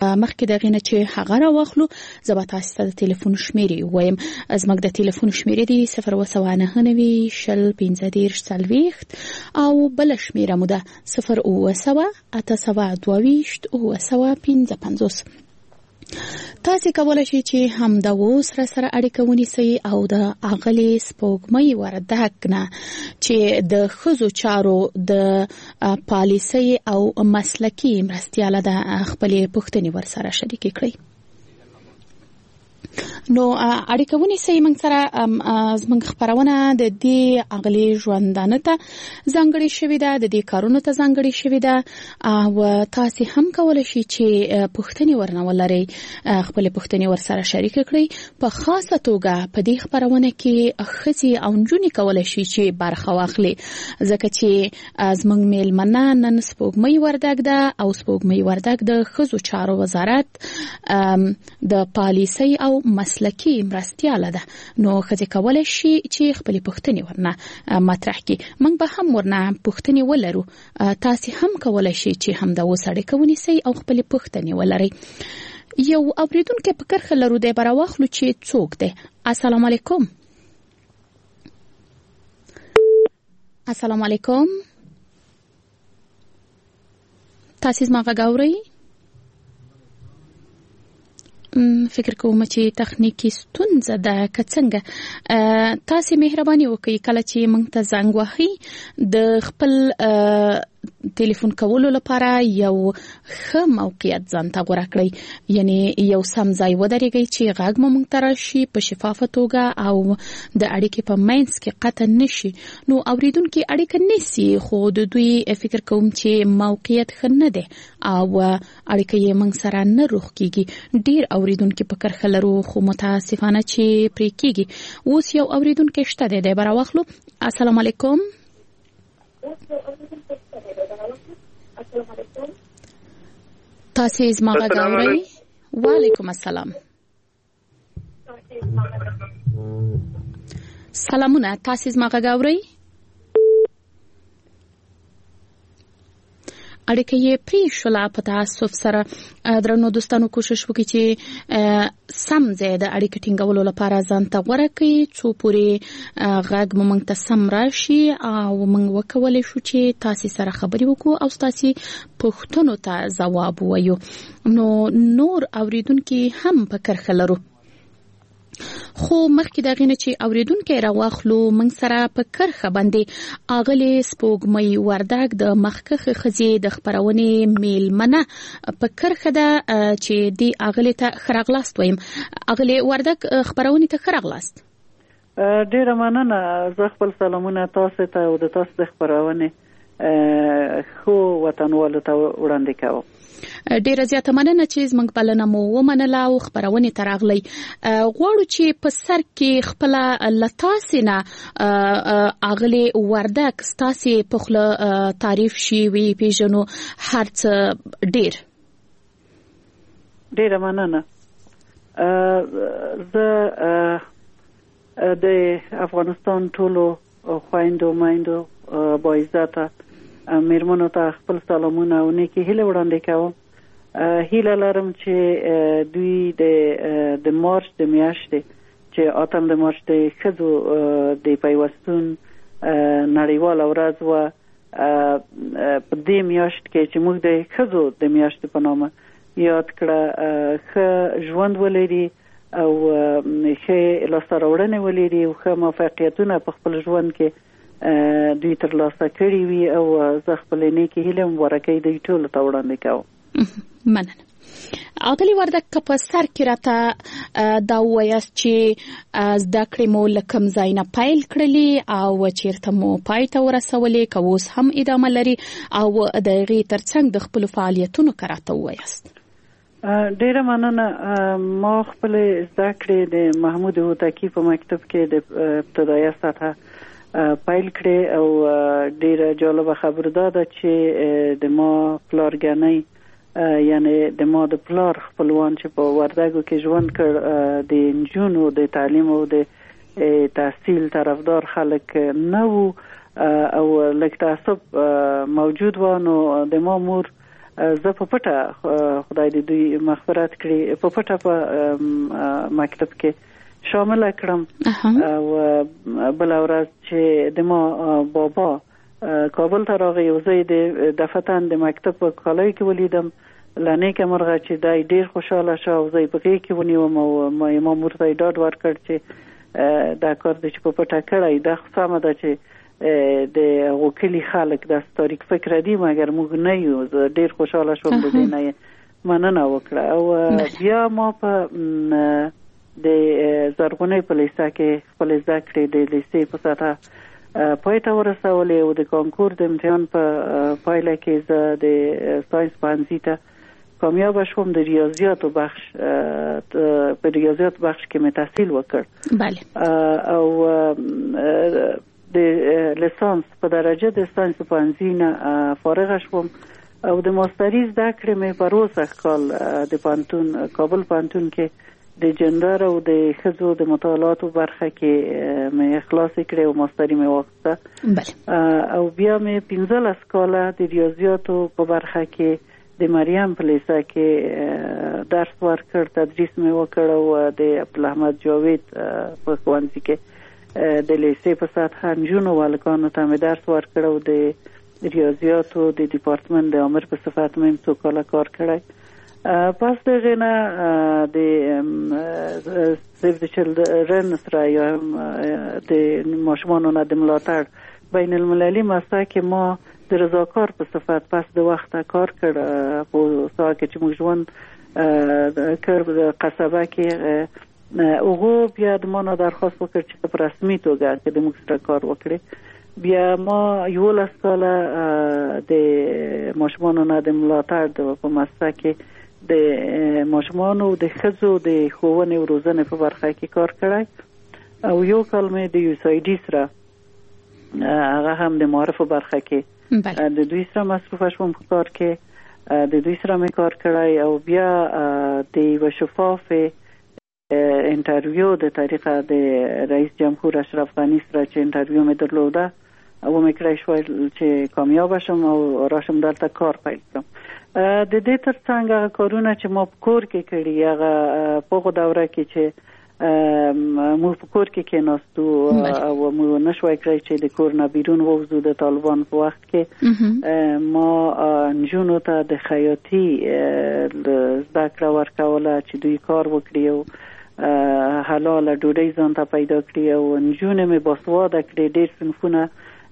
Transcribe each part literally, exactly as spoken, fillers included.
مخکې د غینه چې هغه را واخلو زه به تاسو ته د ټلیفون شمیرې وایم. زموږ د ټلیفون شمیرې دی صفر اووه سوه نهه نوي شل پنځه دېرش څلوېښت او بله شمیره مو ده صفر اووه سوه اته سوه دوه ویشت اووه سوه پنځه پنځوس. تاسو کولای شئ چې هم د اوس سره سره اړیکه ونیسئ او د اغلي سپوږمۍ وردګ نه چې د ښځو چارو د پالیسۍ او مسلکي مرستیاله د خپلې پوښتنې ورسره شریکې کړئ. نو اړیکه ونیسئ موږ سره. زموږ خپرونه د دې اغلي ژوندانه ته ځانګړې شوې ده، د دې کارونو ته ځانګړې شوې ده او تاسو هم کولای شئ چې پوښتنې ورنه ولرئ، خپلې پوښتنې ورسره شریکې کړئ. په خاصه توګه په دې خپرونه کې ښځې او نجونې کولای شي چې برخه واخلي، ځکه چې زموږ میلمنه نن سپوږمۍ وردګ ده او سپوږمۍ وردګ د ښځو چارو وزارت د پالیسۍ او مسلکي مرستیاله ده. نو ښځې کولای شي چې خپلې پوښتنې ورنه مطرح کړي. موږ به هم ورنه پوښتنې ولرو. تاسو هم کولای شي چې هم د اوس اړیکه ونیسئ او خپلې پوښتنې ولرئ. یو اوریدونکی په کرښه لرو دی، به راواخلو چې څوک دی. السلام علیکم. السلام علیکم. تاسو زما غږ اورئ؟ فکر کوم چې تخنیکی ستونزه ده که څنګه. تاسو مهرباني وکړئ کله چې موږ ته زنګ وهئ د خپل ټلیفون کولو لپاره یو ښه موقعیت ځان ته غوره کړئ، یعنی یو سم ځای ودرېږئ چې غږ مو موږ ته راشي په شفافه توګه او د اړیکې په منځ کې قطع نشي. نو اوریدونکي اړیکه نیسي خو د دوی فکر کوم چې موقعیت ښه نه دی او اړیکه یې موږ سره نه روغ کیږي. ډیر اوریدونکي په کرښه لرو خو متاسفانه چې پرې کیږي. اوس یو اوریدونکی شته دی، دی به راواخلو. السلام علیکم. تاسو زما غږ اورئ؟ وعلیکم السلام. سلامونه، تاسو زما غږ اورئ؟ اړیکه یې پرې شوله. په تاسف سره درنو دوستانو کوشش وکړئ چې سم ځای د اړیکې ټینګولو لپاره ځان ته غوره کړئ څو پورې غږ مو موږ ته سم راشي او موږ وکولی شو چې تاسو سره خبرې وکړو او تاسو پوښتنو ته ځواب ووایو. نو نور اوریدونکي هم په کرښه لرو خو مخکې دا غینه چې اوریدونکي راواخلو موږ سره په کرښه باندې اغلي سپوږمۍ وردګ د مخکخه خزي د خبرونې میلمنه په کرښه ده چې دی اغلي ته خرغلاست ویم. اغلي وردګ خبرونې ته خرغلاست. ډیره مننه. زه خپل سلامونه تاسو ته او د تاسو د خبرونې خو وطنوالو ته وړاندې کوم. ډیره زیاته مننه چې زموږ بلنه مو ومنله او خبرونه تراغلی. غواړو چې په سر کې خپل لتاسنه اغلی وردک ستاسي په خله تعریف شي وی پیژنو هرڅ ډیر. ډیره مننه. زه د افغانستان ټولو خويندو مایندو با عزته میرمنو ته خپل سلامونه او نیکی هیله وړاندې کوم. هیله لرم چې دوی د د مارچ د میاشتې چې اتم د مارچ د ښځو د پیوستون نړیواله ورځ و په دې میاشت کې چې موږ د ښځو د میاشتې په نامه یاد کړه ښه ژوند ولري او ښه لاسته راوړنې ولري او ښه موفقیتونه په خپل ژوند کې دوی ترلاسه کړي وي او زه خپلې نیکې هیلې مبارکۍ دوی ټولو ته وړاندې کوم. مننه. اغلي وردک په سر کې راته دا وایاست چې زده کړې مو له کوم ځای نه پیل کړلې او چیرته مو پای ته ورسولې، که اوس هم ادامه لري او د هغې ترڅنګ د خپلو فعالیتونو که راته ووایاست. ډیره مننه. ما خپلې زده کړې د محمود هوتکی په مکتب کې د ابتدایه سطحه پیل کړې او ډیره جالبه خبره ده چې د ما پلارګنۍ یعنی د ما د پلار خپلوان چې په وردګو کې ژوند کړ د نجونو د تعلیم او د تحصیل طرفدار خلک نه وو او لږ تعصب موجود و. نو د ما مور زه په پټه خدای دې دوی مغفرت کړي په پټه په مکتب کې شامل کړم او بل ورځ چې د ما بابا کابل ته راغی او زه د دفتن د مکتب په کالای کې ولیدم لانه کې مرغه چې دای ډیر خوشاله شو او زه په کې کې ونیوم او ما ما مرته ډاډ ورکړ چې دا کار د چې په پټه کړای د خصامه ده چې د وکیل خلک د تاریخ فکر دي مګر موږ نه یو ډیر خوشاله شوم د دې نه مننه وکړه او بیا ما په د زرغونې په لیسه کې خپل ذکر د لیسې په ساته پایته ورسولې او د کانکور د امتحان په پایله کې زه د ساينس پانزي ته کامیاب شوم د ریاضیاتو بخش په ریاضیات بخش کې مې تحصیل وکړ بله او د لیسانس په درجه د ساينس پانزي نه فارغ شوم او د ماستری زده کړې مې په روسه کال د پانتون کابل پانتون کې د جندر او د خزو د مطالعاتو برخه کې مې اخلاص کړې او ماستری مې واخیسته او بیا مې پنځلس کاله د ریاضیاتو په برخه کې د مریم په لیسه کې درس ورکړ تدریس مې وکړ او د عبدالاحمد جاوید په ښوونځي کې د لیسې په سطحه نجونو والکانو ته مې درس ورکړ او د ریاضیاتو د ډپارټمنټ د امر په صفت مې څو کاله کار کړی پس دغه نه د سیو د چلډرن سره یا د ماشومانو نه د ملاتړ بین المللي مسا کې ما د رضاکار په صفت پس د وخت کار کړ په ساعت کې چې موږ ژوند کړ د قصبه کې اوغو بیا د ما نه درخواست وکړ چې په رسمي توګه چې د موږ سره کار وکړي بیا ما یولس کاله د ماشومانو نه د ملاتړ په مسا کې د ماشومانو د خزو د ښوونې او روزنې په برخه کې کار کړی او یو کال مې د یو اس آی ډي سره هغه هم د معرفو برخه کې د دوی سره مصروف شوم په کار کې د دوی سره مې کار کړی او بیا د یو شفاف انټرویو د طریقه د رئیس جمهور اشرف غنی سره چې انټرویو مې درلوده او مې کړی شو چې کامیاب شم او راشم دلته کار پیل کړم د دې ترڅنګ هغه کارونه چې ما په کور کې کړي هغه په هغه دوره کې چې موږ په کور کې کېناستو او موږ نشوای کړی چې د کور نه بیرون ووځو د طالبان په وخت کې ما نجونو ته د خیاطي زده کړه ورکوله چې دوی کار وکړي او حلاله ډوډۍ ځان ته پیدا کړي او نجونې مې باسواده کړي ډېر صنفونه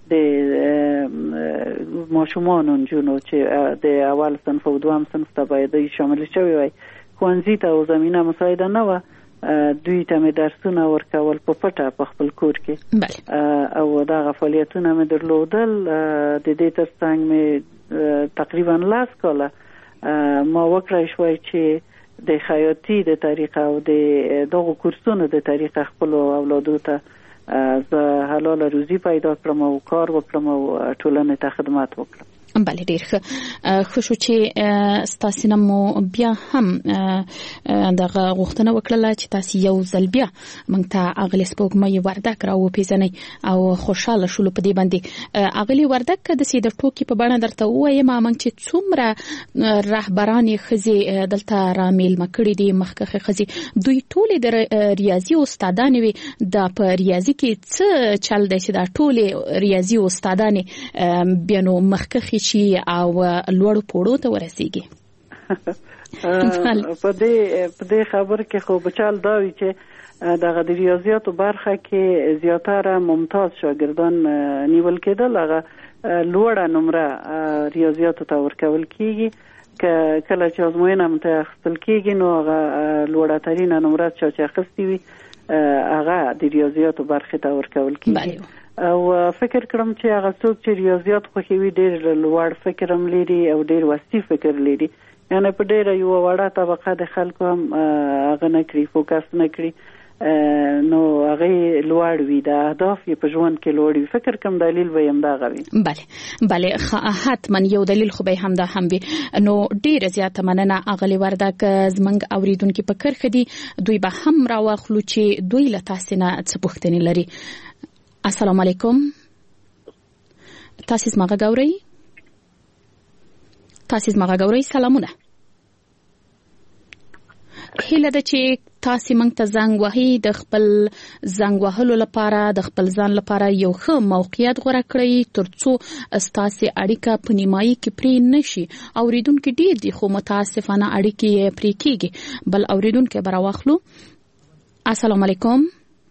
د ماشومان نجونو چې د اول صنف او دویم صنف ته باید شامل شوي وای ښوونځي ته او زمینه مساعده نه وه دوی ته مې درسونه ورکول په پټه په خپل کور کې او دغه فعالیتونه مې درلودل د دې ترڅنګ مې تقریبا لس کاله ما وکړی شوی چې د خیاطي د طریقه او د دغو کورسونو د طریقه خپلو اولادو ته زه حلاله روزي پیدا کړم او کار وکړم او ټولنې ته خدمت وکړم بله ډیر ښه ښه شو چې ستاسو نه مو بیا هم دغه غوښتنه وکړله چې تاسو یو ځل بیا موږ ته اغلی سپوږمۍ وردک راوپېژنئ او خوشحاله شولو په دې باندې اغلی وردک د سې د ټوکې په بڼه درته ووایم موږ چې څومره رهبرانې ښځې دلته رامیلمه کړي دي مخکښې ښځې دوی ټولې د ریاضي استادانې وي دا په ریاضي کې څه چل دی چې دا ټولې ریاضي استادانې بیا نو مخکښې شي او لوړو پوړو ته ورسیږي په دې په دې خبر کې خو بچال دا وی چې دغه د ریاضیاتو برخه کې زیاتره ممتاز شاګردان نیول کېدل هغه لوړه نمره ریاضیاتو ته ورکول کیږي که کله چې ازموینه متخصل کیږي نو هغه لوړه ترینه نمره چې اخیستي وي هغه د ریاضیاتو برخه ته ورکول کیږي او فکر کړم چې هغه څوک چې ریاضیات خوښوي ډېر لوړ فکر هم لري او ډېر وسیع فکر لري یعنی په ډېره یوه وړه طبقه د خلکو هم هغه نه کړي فوکس نه کړي نو هغه لوړ وي د اهداف یې په ژوند کې لوړ وي فکر کوم دلیل به هم دغه وي بله بله حتما یو دلیل خو به همدا هم وي نو ډېره زیاته مننه اغلی وردک زموږ اورېدونکي په کرښه دي دوی به هم راواخلو چې دوی له تاسې نه څه پوښتنې لري السلام علیکم تاسو زما غږ اورئ تاسو زما غوړی سلامونه. هیله ده چې تاسو موږ ته زنګ وهي د خپل زنګ وهلو لپاره د خپل ځان لپاره یو ښه موقعیت غوړه کړئ ترڅو تاسو اړیکه په نیمایي کې پرې نشي. اوریدونکو ډیر دي خو متاسفانه اړیکې پرې کیږي. بل اوریدونکو برا واخلو. السلام علیکم.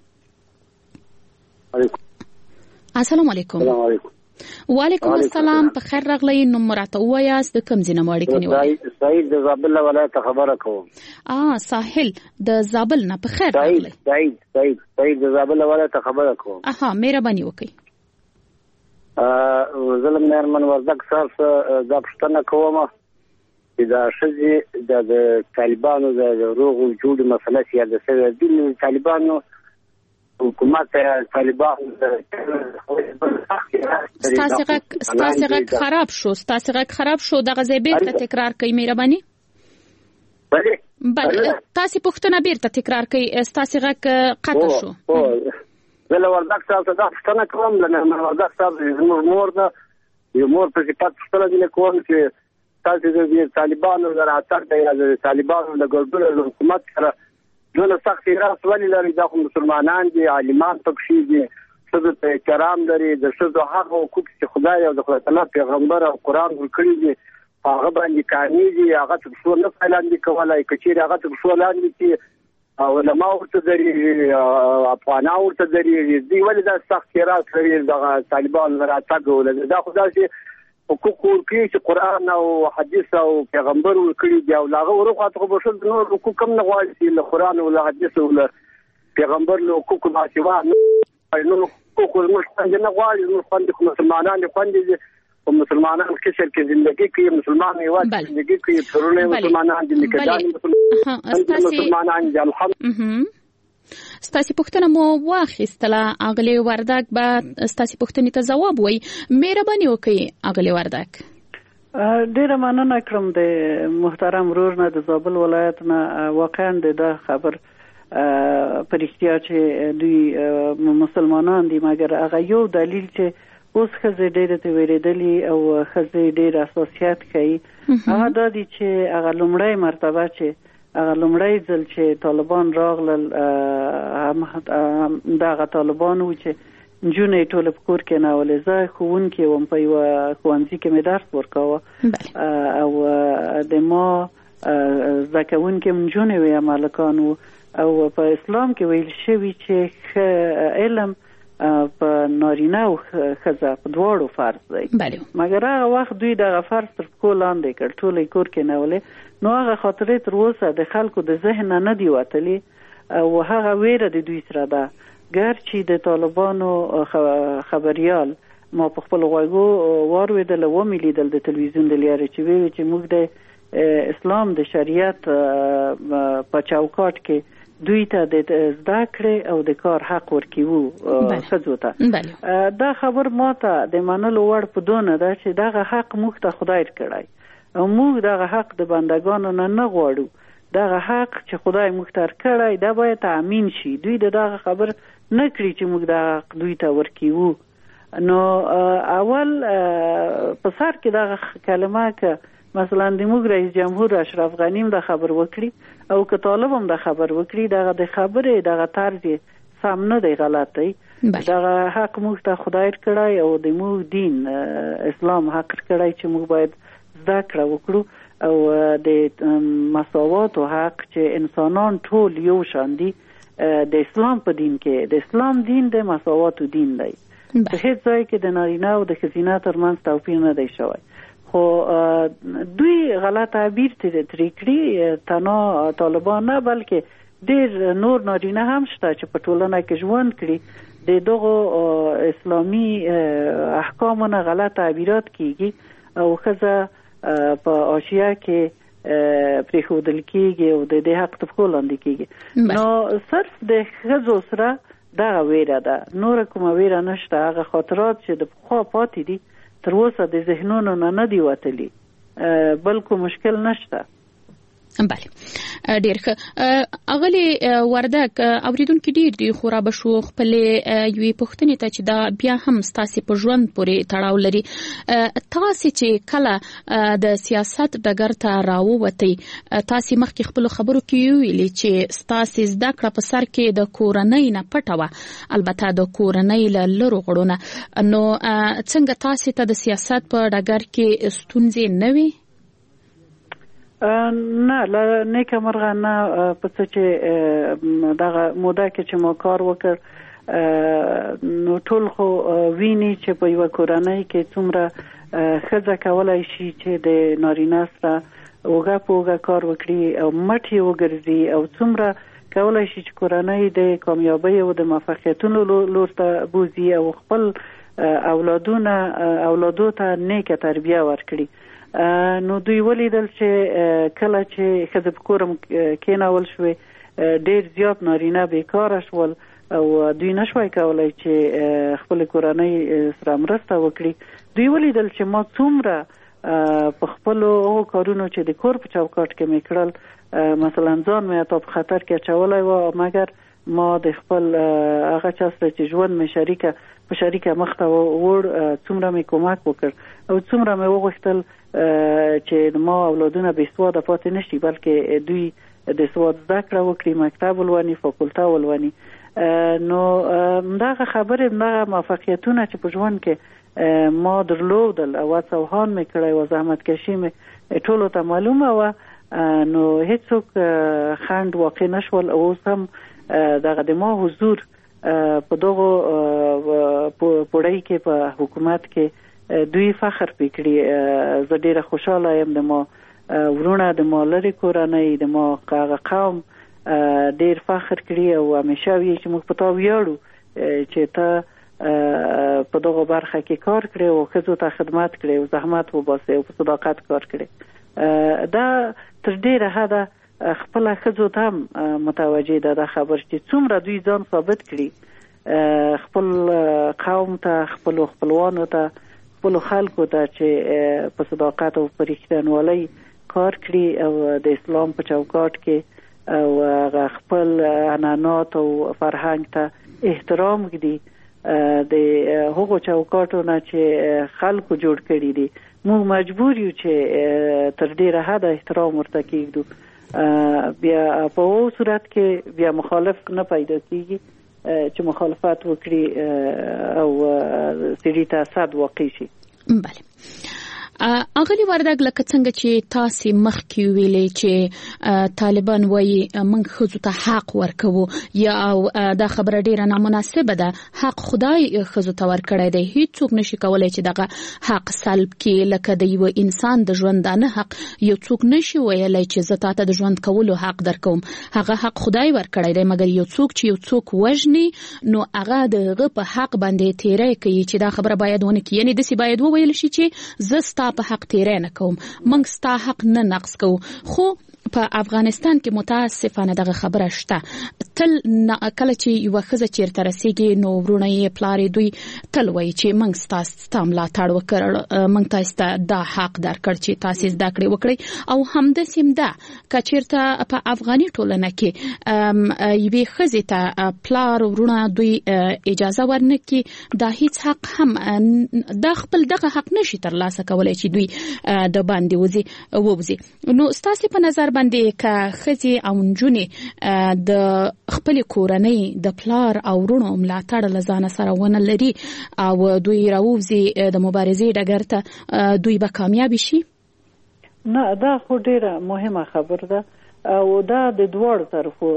السلام علیکم. السلام علیکم. وعلیکم السلام. په خیر راغلی. نو مراته وایاست د کوم ځای نه اړیکه نیولې؟ سعید د زابل ولایت خبره کوم. اه ساحل د زابل نه. په خیر راغلی. سعید سعید سعید د زابل ولایت خبره کوم. اها مهرباني وکړئ. ا ظلم نرمن وردک صاحب دا پښتنه کومه چې دا شذې د طالبانو د روغ جوړ مسله سیاده سره د طالبانو حکومت طالبان ستاسو غږ ستاسو غږ خراب شو ستاسو غږ خراب شو دغه ځای بیرته تکرار کړئ مهرباني. بله بله تاسو پوښتنه بیرته تکرار کړئ. ستاسو غږ قطع شو. زه وردک صاحب ته پوښتنه کوم لنه وردک صاحب زموږ مور ده یو مور په صفات پوښتنه کوم چې تاسو د طالبانو دراتک د طالبانو د ګډون حکومت سره دونه سخت راس ولې لري. دا خو مسلمانان دي عالمان پکې دي څه ته احترام لري د څه هغه حقوق چې خدای او د خدای تعالی پیغمبر او قرآن ورکړي دي هغه باندې کانی دي هغه څه نه فعالان کولای کچیر هغه څه لاندې چې علماء ورته دري افغانان ورته دري دي ولې دا سخت راس لري د طالبان راتګ ولې دا خدای چې حقوق ورکړي چې قرآن او حدیث او پیغمبر ورکړي دي او هغه ورخواته خو بشل نور حقوق کم نه غواړي چې له قرآن او له حدیث او له پیغمبر له حقوق ما سوا نو حقوق موږ نه غواړي نو خوندې مسلمانان خوندې او مسلمانان کشر کې ژوندۍ کوي مسلمان یې واټ ژوندۍ کوي پرونه مسلمانان دي کډان مسلمانان دي الحمد. ستاسو پوښتنه مو واخیستله اغلی وردک به ستاسو پوښتنې ته جواب وایي. مهرباني وکړئ اغلی وردک. ډیره مننه کوم د محترم ورور نه د زابل ولایت نه. واقعا د خبر پرېختیا چې دوی مسلمانان دي مګر هغه یو دلیل چې اوس ښځې ډېرې ته ویرېدلي او ښځې ډېر اساسیات کوي هغه دا دي چې هغه لومړی مرتبه چې هغه لومړی ځل چې طالبان راغلل دغه طالبان و چې نجونې ټوله په کور کې ناولې. زه ښوونکې وم په یوه ښوونځي کې مې درس ورکاوه او د ما زده کوونکې نجونې وې مالکان وو او په اسلام کې ویل شوي چې علم په نارینه او ښځه په دواړو فرض دی. مګر هغه وخت دوی دغه فرض تر پښو لاندې کړ ټوله یې کور کې ناولې. نو هغه خاطرې تر اوسه د خلکو د ذهن نه دی وتلي او هغه ویره د دوی سره ده. ګرچې د طالبانو خبریال ما په خپل غوږو واورېدل ومې لیدل د تلویزیون د لارې چې ویل چې موږ د اسلام د شریعت په چوکاټ کې دوی ته د زده کړې او د کار حق ورکوو ښځو ته. دا خبر ما ته د منلو وړ په دونه ده چې دغه حق موږ ته خدای کړی او موږ دغه حق د بندگانو نه نه غواړو. دغه حق چې خدای موږ ته کړی دا باید تامین شي. دوی دغه خبر نه کړي چې موږ دغه حق دوی ته ورکوو. نو اول په سر کې دغه کلمه که مثلا د موږ رئیس جمهور اشرف غنی هم د خبر وکړي او که طالب هم د خبر وکړي دغه د خبرې دغه طرز سم نه دی غلط دی. دغه حق موږ ته خدای کړی او د موږ دین اسلام حق کړی چې موږ باید زده کړه وکړو او د مساوات او حق چې انسانان ټول یو شان دي د اسلام په دین کې د اسلام دین د مساوات دین دی. په هیڅ ځای کې د نارینه او د ښځینه ترمنځ توپیر نه دی شوی. خو دوی غلط تعبیر ترې کړي تنها طالبان نه بلکې ډېر نور نارینه هم شته چې په ټولنه کې ژوند کړي د دغو اسلامي احکامو نه غلط تعبیرات کیږي او ښځه په آشیه کې پرېښودل کیږي او د دې حق تفکو لاندې کیږي. نو صرف د ښځو سره دغه ویره ده نور کومه ویره نشته. هغه خاطرات چې د پخوا پاتې دي تر اوسه د ذهنونو نه نه دي وتلي بل کوم مشکل نشته. بله ډیر ښه اغلی وردک اوریدونکو ډیر دی خو را بشو خپل یوې پوښتنې ته چې دا بیا هم ستاسو په ژوند پورې تړاو لري. تاسو چې کله د سیاست ډګر ته راووتئ تاسو مخکې خپل خبرو کې ویلي چې ستاسو زده کړه په سر کې د کورنۍ نه پټه وه، البته د کورنۍ له لرو غړو نه، نو څنګه تاسو ته د سیاست په ډګر کې ستونزې نه وي؟ نه له نیکه مرغه نه په څه چې دغه موده کې چې ما کار وکړ نو ټول خو ویني چې په یوه کورنۍ کې څومره ښځه کولی شي چې د نارینه سره اوږه په اوږه کار وکړي او مټ یې وګرځي او څومره کولی شي چې کورنۍ د کامیابۍ او د موفقیتونو لور ته بوځي او خپل اولادونه اولادو ته نیکه تربیه ورکړي. نو دوی ولیدل چې کله چې ښځې په کور کېنول شوې ډېر زیات نارینه بیکاره شول او دوی نشوای کولی چې خپل کورنۍ سره مرسته وکړي. دوی ولیدل چې ما څومره په خپلو هغو کارونو چې د کور په چوکاټ کې مې کړل مثلا ځان مې حتی په خطر کې اچولی و، مګر ما د خپل هغه چا سره چې ژوند مې شریکه په شریکه مخ ته وړ څومره مې کومک وکړ او څومره مې وغوښتل چې ما اولادونه بې سواده پاتې نشي بلکې دوی د سواد زده کړه وکړي، مکتب ولولي، فاکولته ولولي. نو دغه خبرې دغه موفقیتونه چې په ژوند کې ما درلودل او هڅه مې کړی و، زحمتکشي مې ټولو ته معلومه وه، نو هیڅوک خنډ واقع نشول. اوس هم دغه د ما حضور په دغه پوړی کې په حکومت کې دوی فخر پکړي. زه ډیره خوشاله یم د ما ورونه د ما لري کورنۍ د ما هغه قوم ډیر فخر کړي او همیشه وی چې موږ په تا ویاړو چې ته په دغه برخه کې کار کړې او ښځو ته خدمت کړې او زحمت وباسې او په صداقت کار کړې. دا تر ډیره حده خپل ښځو ته هم متوجه ده دا خبر چې څومره دوی ځان ثابت کړي خپل قوم ته، خپل خپلوانو ته، خپل خلکو ته چې په صداقت او په رښتینولۍ کار کړي او د اسلام په چوکاټ کې او خپل عنعنات او فرهنګ ته احترام کړي د هغو چوکاټو نه چې خلکو جوړ کړي دي. موږ مجبور یو چې تر ډیره حده احترام ورته کېږدو، بیا په او صورت کې بیا مخالف نه پیدا کېږي چې مخالفت وکړي او سړي ته صد واقع شي. بله اغلی وردک لکه څنګه چې تاسو مخکې ویلې چې طالبان وایي موږ ښځو ته حق ورکوو یا دا خبره ډیره نامناسبه ده. حق خدای ښځو ته ورکړی دی، هیڅوک نشي کولی چې دغه حق سلب کړي. لکه د یو انسان د ژوندانه حق یو څوک نشي ویلی چې زه تاته د ژوند کولو حق درکوم، هغه حق خدای ورکړی دی. مګر یو څوک چې یو څوک وژني نو هغه دغه په حق باندې تیری کوي چې دا خبره باید ونه کړي. یعنې داسې باید وویل شي چې زه په حق تیری نه کوم، موږ ستا حق نه نقض کوو. خو په افغانستان کې متاسفانه دغه خبره شته. تل کله چې یوه ښځه چیرته رسیږي نو ورونه یې پلار یې دوی تل وایي چې موږ ستاسو ستا ملاتړ وکړ، موږ تاسو ته دا حق درکړ چې تاسو زده کړې وکړئ. او همداسې هم ده که چیرته په افغاني ټولنه کې یوې ښځې ته پلار ورونه دوی اجازه ورنکړي دا هیڅ حق هم دا خپل دغه حق نشي ترلاسه کولی چې دوی د باندې ووځي. نو ستاسو په نظر باندې که ښځې او نجونې د خپل کورنۍ د پلار او ورونو ملاتړ له ځانه سره ونه لري او دوی راووځي د مبارزې ډګر ته، دوی به کامیابي شي؟ نه، دا خو ډیره مهمه خبر ده او دا د دواړو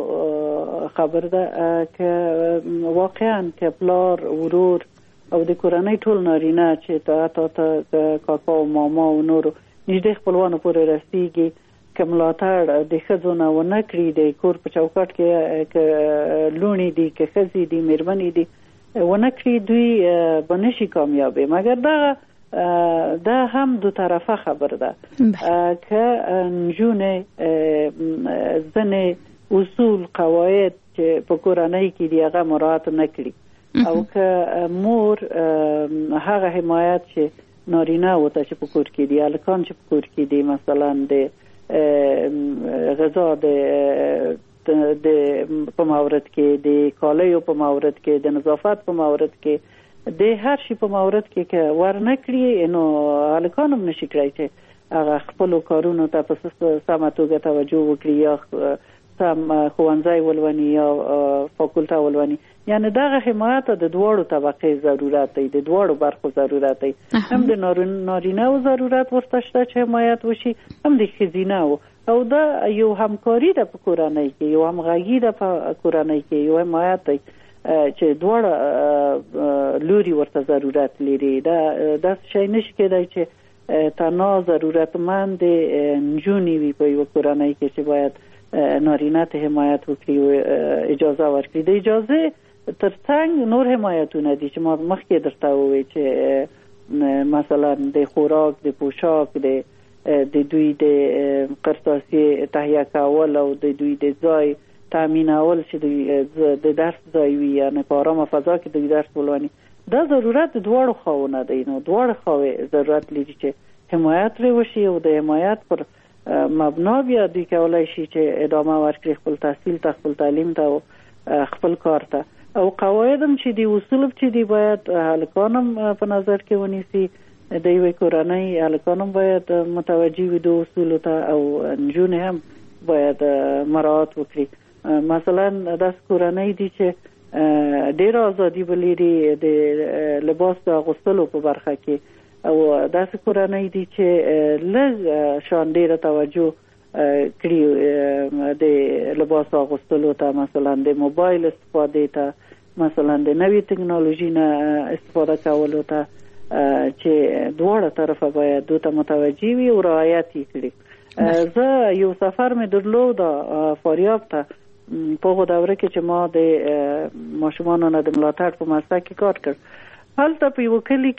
طرفو خبر ده که واقعا که پلار، ورور او د کورنۍ ټول نارینه چې تا ته کاکا او ماما او نورو نږدې خپلوانو پورې رسیږي که ملاتړ د ښځو نه ونه کړي، د کور په چوکاټ کې که لوڼې دي که ښځې دي مېرمنې دي ونه کړي، دوی به نشي کامیابې. مګر دا دا هم دو طرفه خبر ده که نجونې ځینې اصول قواعد چې په کورنۍ کې دي هغه مراعات نه کړي او که مور هغه حمایت چې نارینه وته چې په کور کې دي، هلکان چې په کور کې دي مثلا د غذا د د په مورد کې د کالیو په مورد کې د نظافت په مورد کې د هر شي په مورد کې که ورنکړي نو هلکان هم نشي کړی چې هغه خپلو کارونو ته په سمه توګه توجه وکړي یا سم ښوونځی ولوني یا فاکولته ولوني. یعنی دغه حمایت د دواړو طبقې ضرورت دی، د دواړو برخو ضرورت دی. هم د نارینه و ضرورت ورته شته چې حمایت وشي، هم د ښځینه و. او دا یو همکاري ده په کورنۍ کې، یو همغږي ده په کورنۍ کې، یو حمایت دی چې دواړه لوري ورته ضرورت لري. دا داسې شی نشي کېدای چې تنها ضرورتمند نجونې وي په یوه کورنۍ کې چې باید نارینه ته حمایت وکړي او اجازه ورکړي. د اجازه ترڅنګ نور حمایتونه دي چې ما مخکې درته وویل چې مثلا د خوراک، د پوشاک، د د دوی د قرطاسي تهیه کول او د دوی د ځای تامینول چې دوی د درس ځای وي، یعنې په ارامه فضا کې دوی درس ولولي. دا ضرورت د دواړو خواوونه دی. نو دواړه خواوې ضرورت لري چې حمایت پرې وشي او د حمایت پر مبنا بیا دوی کولی شي چې ادامه ورکړي خپل تحصیل ته، خپل تعلیم ته او خپل کار ته. او قواعد هم چې دي، اصول چې دي، باید هلکان هم په نظر کې ونیسي. د یوې کورنۍ هلکان هم باید متوجه وي د اصولو ته او نجونې هم باید مراعات وکړي. مثلا داسې کورنۍ دي چې ډېره ازادي به لري د لباس د اغوستلو په برخه کې، او داسې کورنۍ دي چې لږ شان ډېره توجه کړي د لباس اغوستلو ته، مثلا د موبایل استفادې ته، مثلا د نوې ټکنالوژي نه استفاده کولو ته، چې دواړه طرفه باید دوی ته متوجه وي او رعایت یې کړي. زه یو سفر مې درلود فاریاب ته په هغه دوره کې چې ما د ماشومانو نه د ملاتړ په مؤسسه کې کار کړ. هلته په یوه کلي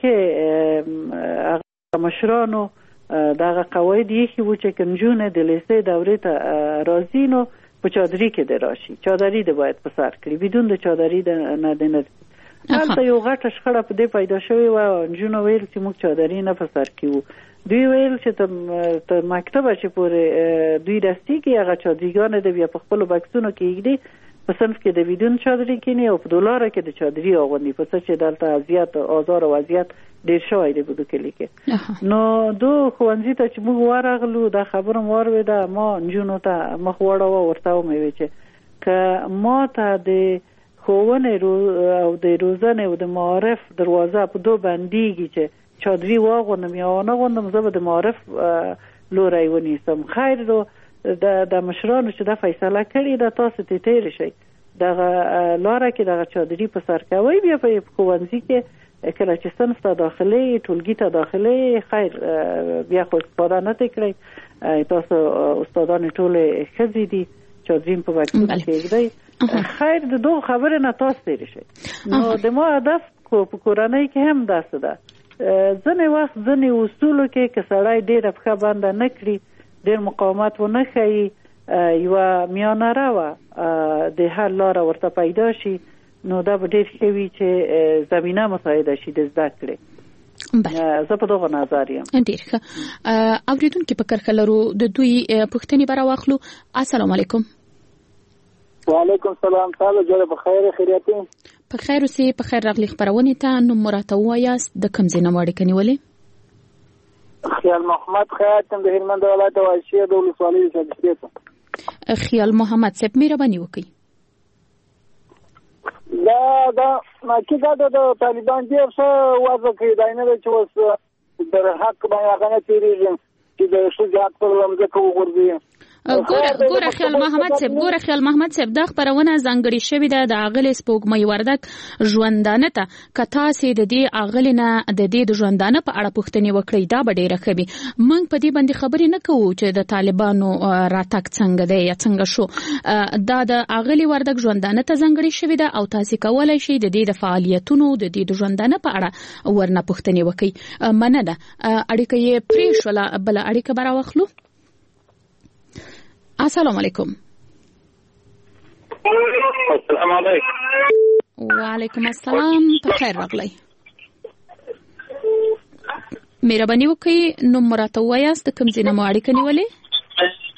کې هغه مشرانو دغه قواعد ایښي وو چې که نجونې د لیسې دورې ته راځي نو په چادري کې د راشي، چادري د باید په سر کړي، بدون د چادري نه د نه. هلته یو غټه شخړه په دې پیدا شوې وه. نجونو ویل چې موږ چادري نه په سر کړو. دوی ویل چې ته مکتبه چې پورې دوی رسېږي هغه چادريګانې د بیا په خپلو بکسونو کې ایږدي، په صنف کې د بدون چادري کینی او په دولاره کې د چادري اغوندي، په څه چې دلته اذیت آزار او اذیت ډېر شوی دی په دو کلي کې. نو دو ښوونځي ته چې موږ ورغلو دا خبره مو واورېده، ما نجونو ته مخ واړوه، ورته ومې ویل چې که ما ته د ښوونې او د روزنې او د معارف دروازه په دو بندېږي چې چادري واغوندم یا ونه غوندم، زه به د معارف لوری ونیسم. خیر رو د مشرانو چې دا فیصله کړې ده، تاسو ته تېر شئ دغه لاره کې دغه چادري په سر کوئ، بیا په ښوونځي کې کله چې صنف ته داخلي، ټولګي ته داخلي، خیر بیا خو استفاده نه ترې کړئ، تاسو استادان ټولې ښځې دي، چادري په بکسونو کې ایږدئ. خیر د دغو خبرې نه تاسو تېر شئ. نو د ما هدف په کورنۍ کې هم داسې ده. ځینې وخت ځینې اصولو کې که سړی ډېره پښه بنده نه کړي، ډېر مقاومت ونه ښیي، یوه میانه روه د حل لاره ورته پیدا شي، نو دا به ډېر ښه وي چې زمینه مساعده شي د زده کړې. زه په دغه نظر یم. ډېر ښه. اورېدونکي په کرښه لرو، د دوی پوښتنې به راواخلو. السلام علیکم. وعلیکم السلام. تاسو جوړ په خیر خیریت یې؟ په خیر اوسئ. په خیر راغلي خپرونې ته. نوم مو راته ووایاست، د کوم ځای نه مو اړیکه نیولې؟ خیال محمد خیاطم د هلمند ولایت واشیه د ولسوالۍ شګشتې ته. خیال محمد صاحب مهرباني وکړئ. دا دا حقیقت د طالبان ډېر ښه وضع کوي، دا نه ده چې اوس در حق باندې هغه نه تېرېږي چې د ښځې حق پر ځمکه وغورځوي. ګوره ګوره خیال محمد صاحب ګوره خیال محمد صاحب دا خبرونه ځانګړې شوې ده د اغلې سپوږمۍ وردک ژوندانه ته. که تاسې د دې اغلې نه د دې د ژوندانه په اړه پوښتنې وکړئ دا به ډېره ښه وي. موږ په دې باندې خبرې نه کوو چې د طالبانو راتګ څنګه دی یا څنګه شو. دا د اغلې وردک ژوندانه ته ځانګړې شوې ده او تاسې کولی شئ د دې د فعالیتونو د دې د ژوندانه په اړه ورنه پوښتنې وکړئ. مننه. اړیکه یې پرې شوله، بله اړیکه به راواخلو. السلام علیکم. السلام علیکم. وعلیکم السلام. په خیر راغلی. مهرباني وکړئ نوم مو راته ووایاست، د کوم ځای نه مو اړیکه نیولې؟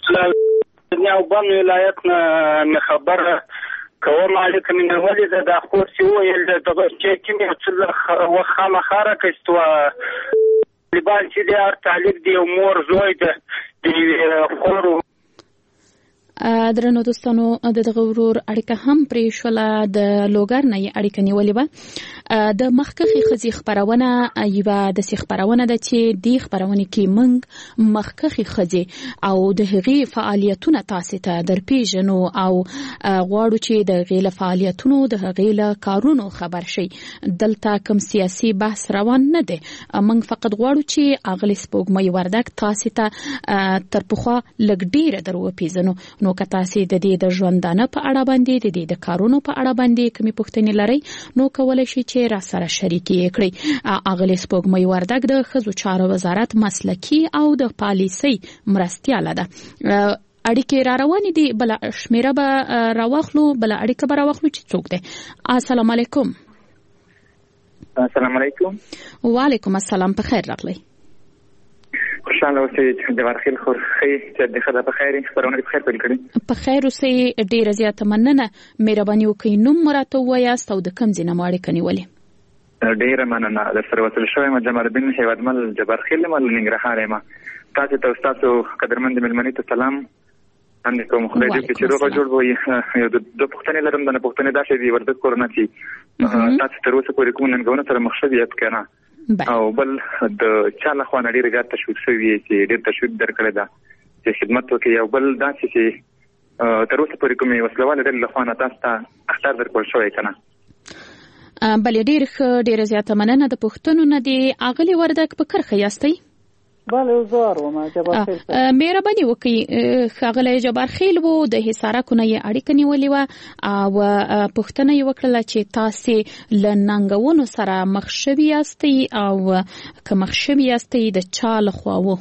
نیوبان ولایت نه خبره کوم عليك من الوالد دا خورسي هو اللي تغشي كمية وخامة خارك استوى لبان سيدي ارتعليك دي امور زويدة دي خورو درنو دوستانو د دغه ورور اړیکه هم پرې شوله د لوګر نه یې اړیکه نیولې وه. د مخکښې ښځې خپرونه یوه داسې خپرونه ده چې دې خپرونې کې موږ مخکښې ښځې او د هغې فعالیتونه تاسې ته درپېژنو او غواړو چې د هغې له فعالیتونو د هغې له کارونو خبر شئ. دلته کوم سیاسي بحث روان نه دی، موږ فقط غواړو چې اغلې سپوږمۍ وردګ تاسې ته تر پخوا لږ ډېره در وپېژنو. نو که تاسې د دې د ژوندانه په اړه باندې د دې د کارونو په اړه باندې کومې پوښتنې لرئ نو کولی شئ چې را سره شریکې یې کړئ. اغلې سپوږمۍ وردګ د ښځو چارو وزارت مسلکي او د پالیسۍ مرستیاله ده. اړیکې را روانې دي، بله شمیره به راواخلو، بله اړیکه به راواخلو چې څوک دی. السلام علیکم. السلام علیکم. وعلیکم السلام، په خیر راغلی. خوشحاله اوسئ چې د ورخیل خورخۍ چې د خدا په خیر خبرونه په خیر پیل کړي. په خیر اوسئ، ډیره زیاته مننه. مهرباني وکړئ نوم مو راته ووایاست او د کوم ځای نه مو اړیکه نیولې؟ ډیره مننه. در سره وصل شوی یم جمال الدین هیوادمل جبارخیل یم له ننګرهار یم. تاسو ته ستاسو قدرمند مېلمنې ته سلام باندې کوم. خدای دې چې روغ جوړ وي. یو د پښتنې لرم د پښتنې داسې دی ورته کورونه چې تاسو تر اوسه پورې کوم ننګونه سره مخ شوي یاد کنه او بل د چا له خوا نه ډېر زیات تشویق شوي چې ډېر تشویق درکړی ده چې خدمت وکړي. او بل داسې چې تر اوسه پورې کومې وسلوالې ډلې له خوا نه تاسو ته اخطار درکړل شوی که نه؟ بلې ډېر ښه، ډېره زیاته مننه. د پوښتنو نه دې اغلې وردګ په کرښه یاستئ؟ بله زار ومه جبارخیل. مهرباني وکړئ ښاغلی جبارخیل و د حصارکو نه یې اړیکه نیولې وه او پوښتنه یې وکړله چې تاسې له ننګونو سره مخ شوي یاستئ او که مخ شوي یاستئ د چا لخوا و؟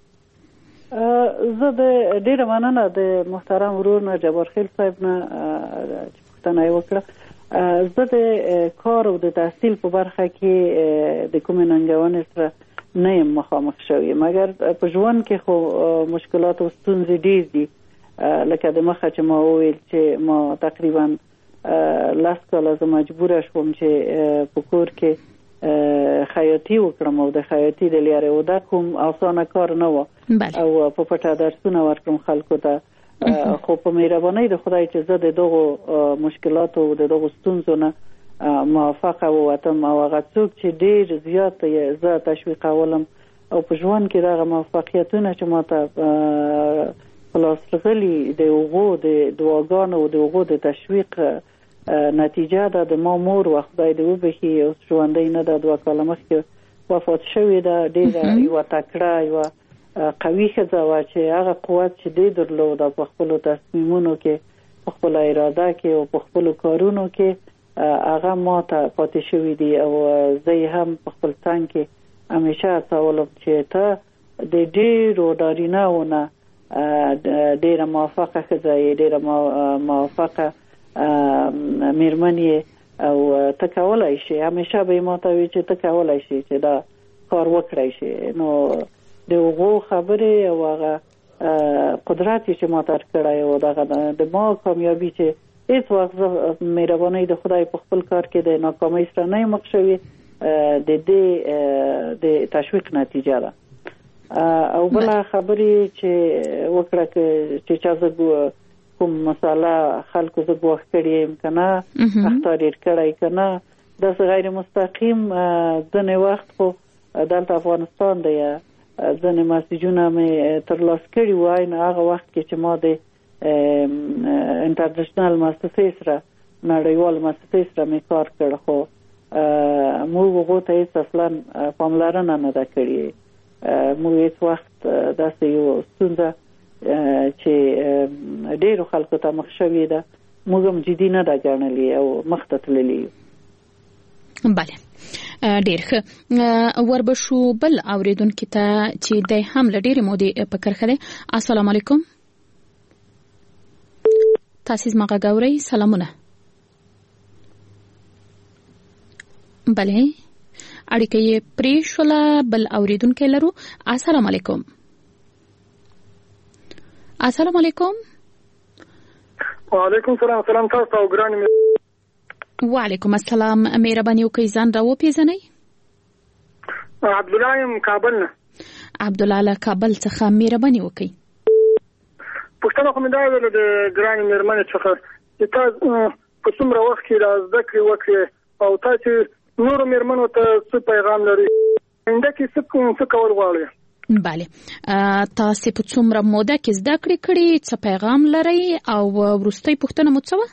زه د ډېره مننه د محترم ورور نه جبارخیل صاحب نه چې پوښتنه یې وکړه. زه د کار او د تحصیل په برخه کې د کومې ننګونې سره نه یم مخامخ شوی، مګر په ژوند کې خو مشکلات او ستونزې ډېر دي. لکه د مخه چې ما وویل چې ما تقریبا لس کاله زه مجبوره شوم چې په کور کې خیاطي وکړم او د خیاطي د لارې وده کوم اسانه کار نه و او په پټه درسونه ورکړم خلکو ته. خو په مهربانۍ د خدای چې زه د دغو مشکلاتو او د دغو ستونزو نه موافقه ووتم او هغه څوک چې ډېر زیات یې زه تشویقولم او په ژوند کې دغه موفقیتونه چې ما ته په لاس راغلي د هغو د دعاګانو او د هغو د تشویق نتیجه ده. د ما مور و خدای دې وبښي اوس ژوندۍ نه ده، دوه کاله مخکې وفات شوې ده. ډېره یوه تکړه یوه قوي ښځه وه چې هغه قوت چې دې درلوده په خپلو تصمیمونو کې، په خپله اراده کې او په خپلو کارونو کې هغه ما ته پاتې شوي دي. او زه یې هم په خپل څنګ کې همیشه هڅولم چې ته د ډېرو نارینه‌وو نه ډېره موفقه ښځه یې، ډېره موفقه مېرمن یې او ته کولی شې. همیشه به یې ما ته وي چې ته کولی شې چې دا کار وکړی شې. نو د هغو خبرې او هغه قدرت چې ما ته ورکړی او دغه د ما کامیابي چې هیڅ وخت زه مهربانۍ د خدای په خپل کار کې د ناکامۍ سره نه یم مخ شوې، د دې د تشویق نتیجه ده. او بله خبرې چې وکړه چې چا زه کوم مساله خلکو زه ګواښ کړی یم که نه، اخطار یې کړی که نه، داسې غیر مستقیم ځینې وخت خو دلته افغانستان دی ځینې مسیجونه مې ترلاسه کړي وای، نو هغه وخت کې چې ما د انټرنیشنل مؤسسې سره نړیوال مؤسسې سره مې کار کړ، خو موږ هغو ته هېڅ اصلا پاملرنه نه ده کړې. موږ هېڅ وخت داسې یو ستونزه چې ډېرو خلکو ته مخ شوې ده موږ هم جدي نه ده ګڼلې او مخ ته تللي یو. بله ډېر ښه. وربشو بل اورېدونکي ته چې دی هم له ډېرې مودې په کرښه دی. السلام علیکم. تاسې زما غږ اورئ؟ سلامونه. بله اړیکه یې پرې شوله. بل اورېدونکی لرو. السلام علیکم. السلام علیکم. وعلیکم سلام. سلام تاسو او ګرانې. وعلیکم السلام. مهرباني وکړئ ځان را وپېژنئ. عبد الله یم کابل نه. عبد الله له کابل څخه مهرباني وکړئ. پوښتنه کوم دا ویل د ګرانې مېرمنې څخه چې تاسو په څومره وخت کې را زده کړې وکړې او تاسو نورو مېرمنو ته څه پیغام لري انده کې څه څه کول غواړئ؟ بله تاسو په څومره موده کې زده کړې کړې څه پیغام لري او وروستۍ پوښتنه مو څه وه؟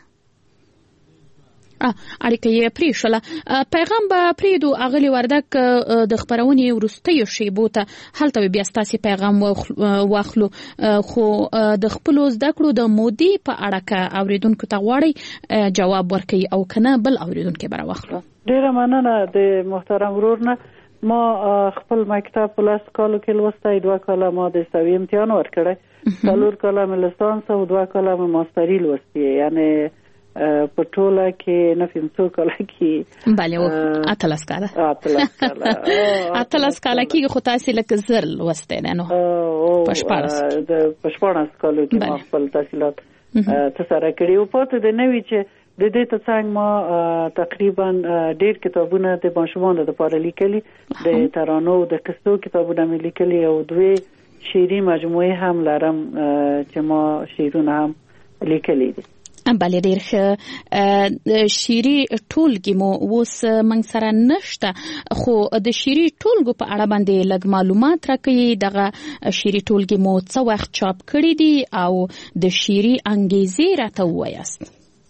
اړیکه یې پرېښوله. پیغام به پرېږدو اغلې وردک د خپرونې وروستیو شیبو ته هلته بیا ستاسې پیغام واخلو خو د خپلو زده کړو د مودې په اړه که اورېدونکو ته غواړئ جواب ورکوي او که نه بل اورېدونکی به راواخلو. ډېره مننه د محترم ورور نه. ما خپل مکتب په لس کالو کې لوستی، دوه کاله ما د سوي امتحان ورکړی، څلور کاله مې لیسانس او دوه کاله مې ماستري لوستي، یعنی په ټوله کې نه فهم څو کاله کې بله اتلس کاله اتلس کاله اتلس کاله کې خو تاسې لکه زر لوستی دی نو په شپاړس په شپاړس کالو کې ما خپل تحصیلات ترسره کړي او پاتې د نوي چې د دې ترڅنګ ما تقریبا ډېر کتابونه د ماشومانو لپاره لیکلي، د ترانو د قصو کتابونه مې لیکلي او دوی شعري مجموعې هم لرم چې ما شعرونه هم لیکلي دي. بله ډېر ښه. شعري ټولګي مو اوس موږ سره نشته خو د شعري ټولګو په اړه باندې لږ معلومات راکوي. دغه شعري ټولګي مو څه وخت چاپ کړي دي او د شعري انګیزې راته ووایاست؟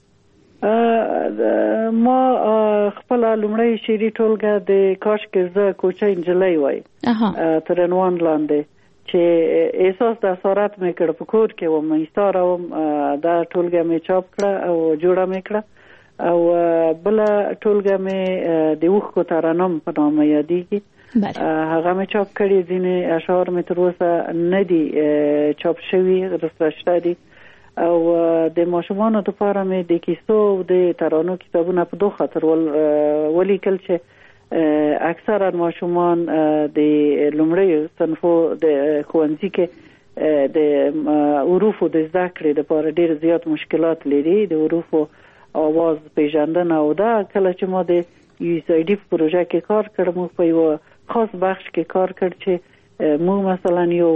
ما خپل لومړی شعري ټولګه د کاشکې زه کوچه انجلۍ وای تر عنوان لاندې چې احساس د اسارت مې کړ په کور کې وم ایستاره وم، دا ټولګه مې چاپ کړه او جوړه مې کړه. او بله ټولګه مې د اوښکو ترنم په نامه یادېږي، هغه مې چاپ کړي. ځینې اشعار مې تر اوسه نه دي چاپ شوي، رسته شته دي. او د ماشومانو لپاره مې د کیسو او د ترانو کتابونه په دو خاطر ولیکل چې اکثرا ماشومان د لومړی صنفو د ښوونځي کې د حروفو د زده کړې لپاره ډېر زیات مشکلات لري، د حروفو آواز پیژندنه. او دا کله چې ما د یو ایس آی ډي په پروژه کې کار کړ، موږ په یو خاص بخش کې کار کړ چې موږ مثلا یو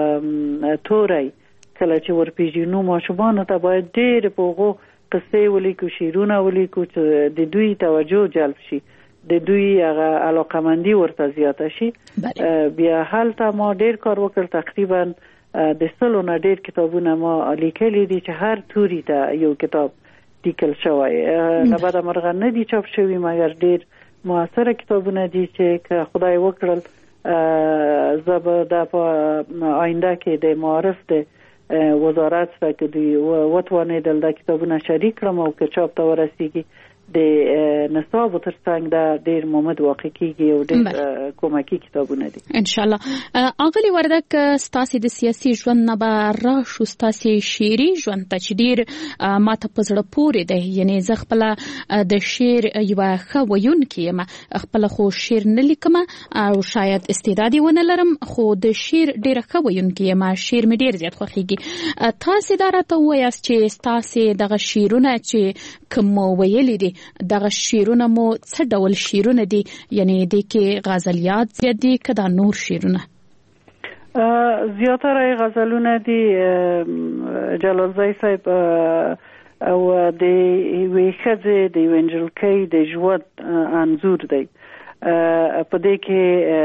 توری کله چې ورپېژنو ماشومانو ته باید ډېر په هغو قصې ولیکو، شعرونه ولیکو چې د دوی توجه جلب شي، د دوی هغه علاقمندي ورته زیاته شي. بیا هلته ما ډېر کار وکړ، تقریبا د سلو نه ډېر کتابونه ما لیکلي دي چې هر توري ته یو کتاب لیکل شوی. له بده مرغه نه دي چاپ شوي مګر ډېر مؤثره کتابونه دي چې که خدای وکړل زه به دا په آینده کې د معارف د وزارت سره که دوی وتوانېدل دا کتابونه شریک کړم او که چاپ ته ورسیږي د نصاب ترڅنګ دا ډېر مهمت واقع کیږي او ډېر کومکی کتابونه دي ان شاء الله. اغلی وردک ستاسو د سیاسي ژوند نه به راشو ستاسو شعري ژوند ته چې ډېر ماته په زړه پورې دی. یعنی زه خپله د شعر یوه ښه ویونکې یم، خپله خو شعر نه لیکم او شاید استعداد یې ونه لرم خو د شعر ډېره ښه ویونکې یم، شعر مې ډېر زیات خوښېږي. تاسې دا راته ووایاست چې ستاسې دغه شعرونه چې کوم ویلي دي دغه شعرونه مو څه ډول شعرونه دي؟ یعنی دې کې غزلیات زیات دي که دا نور شعرونه؟ زیاتره غزلونه دي جلالزی صاحب او د یوې ښځې د یوې نجلۍ د ژوند انځور دی. په دې کې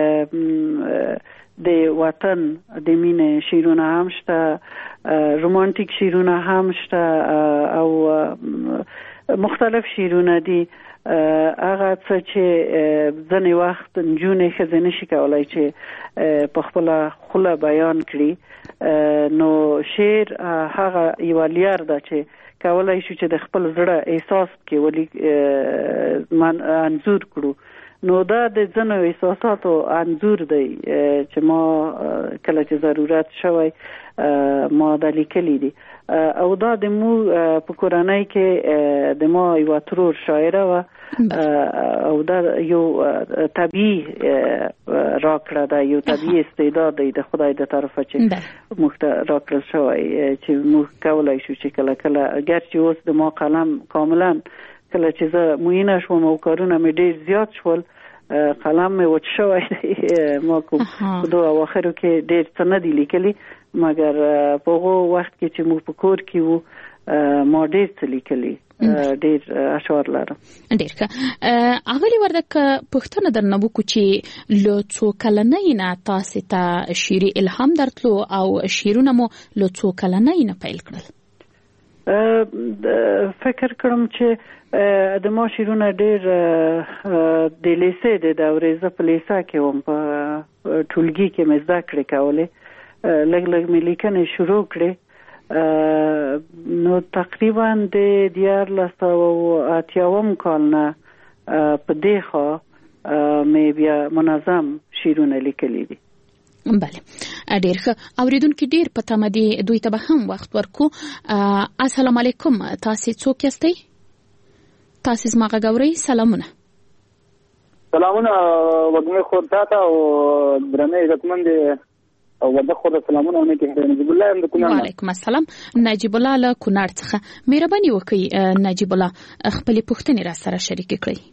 د وطن د مینې شعرونه هم شته، رومانتیک شعرونه هم شته او مختلف شعرونه دي. هغه څه چې ځینې وخت نجونې ښځې نشي کولی چې په خپله خوله بیان کړي، نو شعر هغه یوه لار ده چې کولی شو چې د خپل زړه احساس کې ولی انځور کړو. نو دا د ځینو احساساتو انځور دی چې ما کله چې ضرورت شوی ما دا لیکلی دي. او دا د مو په کورنۍ کې د ما یو ترور شاعره و او دا یو طبيعي راکړه دا یو طبيعي استعداد دی د خدای د طرفه چې موږ راکړل شوی چې موږ کولای شو چې کله کله اگر چې اوس د ما قلم کاملا کله چې زه موینه شوم او کارونه مې ډېر زیات شول قلم مې وچ شوی ما کوم دوه اواخرو کې ډېر څه نه دي لیکلي مګر په هغه وخت کې چې موږ په کور کې وو ما ډېر څه لیکلي ډېر اشعار لرم. ډېر ښه. اغلې وردک پوښتنه درنه وکړو چې له څو کلنۍ نه تاسو ته شعري الهام درتلو او شعرونه مو له څو کلنۍ نه پیل کړل؟ فکر کوم چې د ما شعرونه ډېر د لیسې د دورې زه په لیسه کې وم په ټولګي کې مې زده کړې کولې لږ لږ مې لیکنې شروع کړې نو تقریبا د دیارلس سوه اتیاوم کال نه په دې خوا مې بیا منظم شعرونه لیکلي دي. بله ډېر ښه. اوریدونکي ډېر په تمه دي دوی ته به هم وخت ورکو. السلام علیکم، تاسې څوک یاستئ؟ تاسې زما غږ اورئ؟ سلامونه. سلامونه وږمې خور تا ته او درنې عزتمندې او ورده خور سلامونه ونه کې نجیب الله هم د کونړ. وعلیکم السلام. نجیب الله له کونړ څخه مهرباني وکړئ نجیب الله خپلې پوښتنې را سره شریکې کړئ.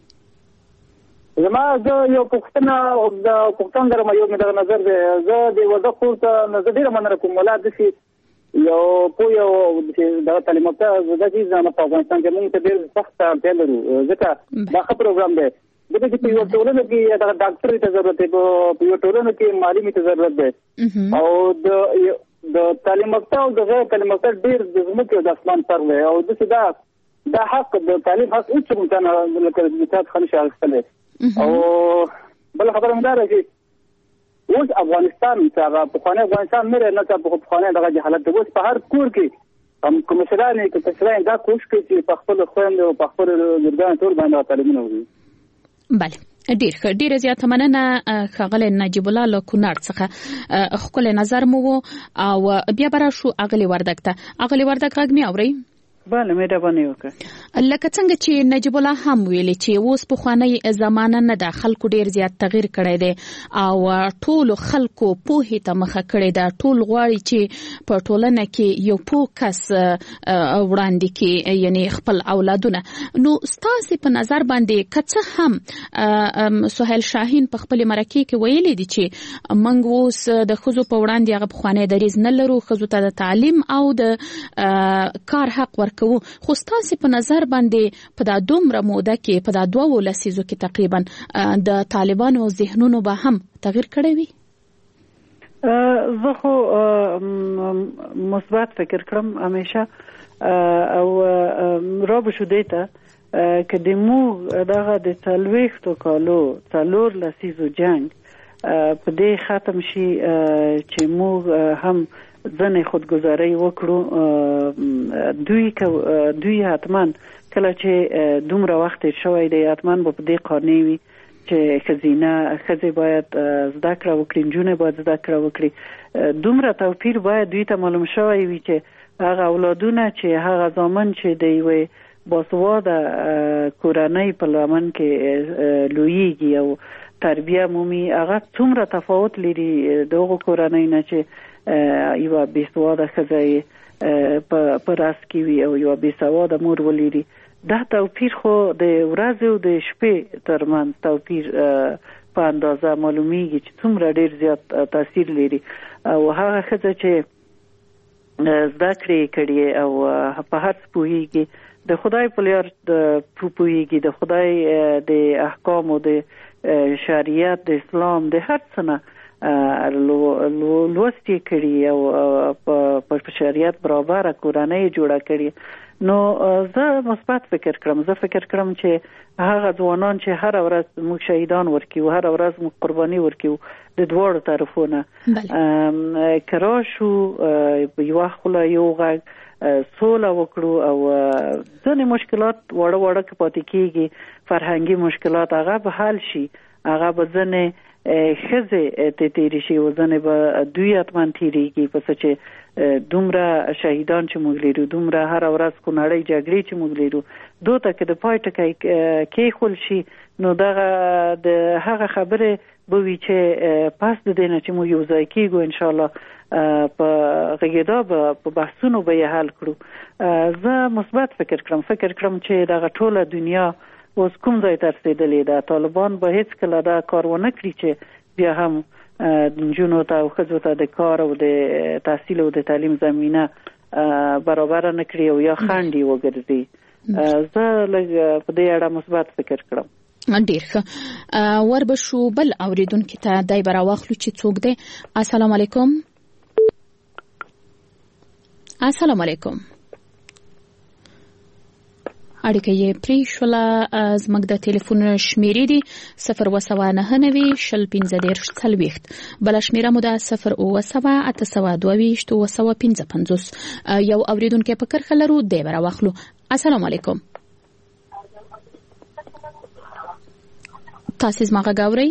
زما زه یو پوښتنه د پوښتنه درم یو مې دغه نظر دی زه د ورده خور ته نظر ډېره مننه کوم ولا داسې یو پوه یو چې دغه تعلیم یافته زده کړي په افغانستان کې موږ ته ډېر سخت اړتیا لرو ځکه دا ښه پروګرام دی ځکه چې په یو ټولنه کې دغه ډاکټر ته ضرورت دی په یو ټولنه کې معلم ته ضرورت دی او د د تعلیم یافته او د غیر تعلیم یافته ډېر د ځمکې او د اسمان فرق دی او داسې دا دا حق د تعلیم حق هېڅ څوک نه لکه د چا څخه نشي اخیستلی او بل خبره هم دا ده چې اوس افغانستان چې هغه پخوانی افغانستان نه دی نه که پخوانی دغه جهالت دی اوس په هر کور کې هم که مشران یې که کشران دا کوشش کوي چې په خپلو خویندو او په خپلو لورګانو ټول باندې تعلیمونه وکړي. بله ډېر ښه. ډېره زیاته مننه ښاغلی نجیب الله له کونړ څخه ښکلی نظر مو و او بیا به راشو اغلې وردک ته. اغلې وردک غږ مې اورئ؟ بله مهرباني وکړه. لکه څنګه چې نجیب الله هم ویلي چې اوس پخوانی زمانه نه ده، خلکو ډیر زیات تغییر کړی دی او ټول خلکو پوهې ته مخه کړی ده. ټول غواړي چې په ټولنه کې یو پوه کس وړاندې کړي یعنی خپل اولادونه. نو ستاسې په نظر باندې که څه هم سهیل شاهین په خپل مرکې کې ویلي دي چې موږ اوس د ښځو په وړاندې هغه پخوانی دریځ نه لرو، ښځو ته د تعلیم او د کار حق ورکوو، خو ستاسې په نظر باندې په دا دومره موده کې په دا دوو لسیزو کې تقریبا د طالبانو ذهنونو به هم تغییر کړی وي؟ زه خو مثبت فکر کړم همیشه او را به شو دی ته که د موږ دغه د څلوېښتو کالو څلور لسیزو جنګ په دې ختم شي چې موږ هم ځنې خودګذارۍ وکړو. دوی دوی حتما کله چې دومره وخت تېر شوی دی حتما به په دې قانع وي چې ښځینه ښځې باید زده کړه وکړي، نجونې باید زده کړه وکړي. دومره توپیر باید دوی ته معلوم شوی وي چې هغه اولادونه چې هغه زامن چې د یوې باسواده کورنۍ په لمن کې لویېږي او تربیه مومي هغه څومره تفاوت لري د هغو کورنۍ نه چې یوه بېسواده ښځه په راس کې وي او یوه بېسواده مور ولري. دا توپیر خو د ورځې او د شپې ترمنځ توپیر په اندازه معلومیږي چې څومره ډېر زیات تاثیر لري. او هغه ښځه چې زده کړې کړي او په هر څه پوهېږي، د خدای په لار پوهېږي، د خدای د احکامو، د شریعت، د اسلام، د هر څه نه لوستې کړي او په شریعت برابره کورنۍ جوړه کړي. نو زه مثبت فکر کړم. زه فکر کړم چې هغه ځوانان چې هر ورځ موږ شهیدان ورکیو، هر ورځ موږ قرباني ورکیو د دواړو طرفونه، که راشو یوه خوله یو غږ سوله وکړو او ځینې مشکلات واړه واړه که پاتې کېږي فرهنګي مشکلات هغه به حل شي، هغه به ځینې ښځې ته تېرې شي او ځینې به دوی حتما تېرېږي، پس چې دومره شهیدان چې موږ لرو، دومره هر ورځ خونړۍ جګړې چې موږ لرو، دوی ته که د پای ټکی کېښول شي نو دغه د هغه خبرې به وي چې پس د دې نه چې موږ یو ځای کېږو انشاءالله په غږېدا به په بحثونو به یې حل کړو. زه مثبت فکر کړم فکر کړم چې دغه ټوله دنیا اوس کوم ځای ته رسېدلې ده. طالبان به هېڅکله دا کار ونه کړي چې بیا هم د نجونو ته او ښځو ته د کار او د تحصیل او د تعلیم زمینه برابره نه کړي او یا خنډ یې وګرځي. زه لږ په دې اړه مثبت فکر کړم. ډیر ښه. وربشو بل اوریدونکي ته دای به راواخلو چې څوک دی. السلام علیکم. السلام علیکم. اړیکه یې پرې شوله. زموږ د ټلیفون شمیرې دي صفر اوه سوه نهه نوي شل پنځه دېرش څلوېښت. بله شمیره مو ده صفر اوه سوه اته سوه دوه ویشت اوه سوه پنځه پنځوس. یو اوریدونکی په کرښه لرو، دی به راواخلو. السلام علیکم. تاسو زما غږ اورئ؟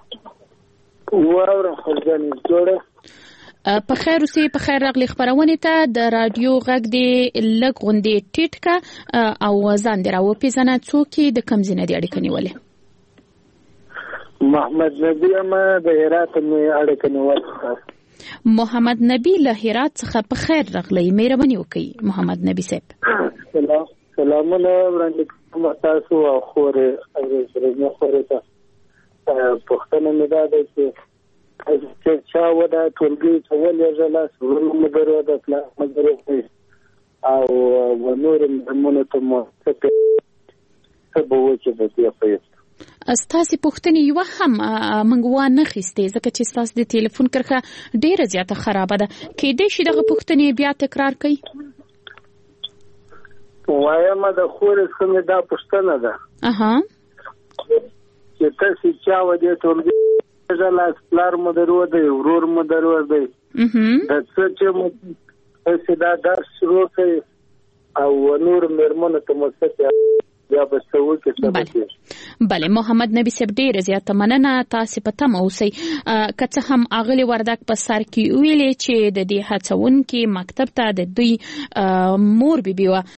واورم خلجانې جوړه. په خیر اوسئ. په خیر راغلی خپرونې ته. د رادیو غږ دې لږ غوندې ټیټ که او ځان دې راوپېژنه. څوک یې د کوم ځای نه دې اړیکه نیولې؟ محمد نبي یم، د هرات مې اړیکه نیولې. محمد نبي له هرات څخه په خیر راغلی. مهرباني وکړئ محمد نبي صاحب. سلام سلامونه وړاندې کوم تاسو او خورې او خورې ته. پوښتنه مې دا ده چې چې چا ودا ټولګي ته ولېږله، سرونه مو درلوده، پلار مو درلوده او نورې مهمونو ته مو څه څه به وکړي د دې په ستاسې پوښتنې یوه هم موږ وانخیستې ځکه چې ستاسو د ټلیفون کرښه ډېره زیاته خرابه ده. کیدای شي دغه پوښتنې بیا تکرار کړئ؟ وایم د خورې څخه مې دا پوښتنه ده چې تاسې چا ودې ټولګي لاس پلار مو درلوده، ورور مو درلوده، د څه چې مو تاسې دا درس شروع کړئ او نور مېرمنو ته مو څه یا به څه وکړي څه به کېږي. بله محمد نبي صاحب ډېره زیاته مننه. تاسې په تمه اوسئ. که څه هم اغلې وردک په سر کې ویلې چې د دې هڅونکي مکتب ته د دوی مور بیبي وه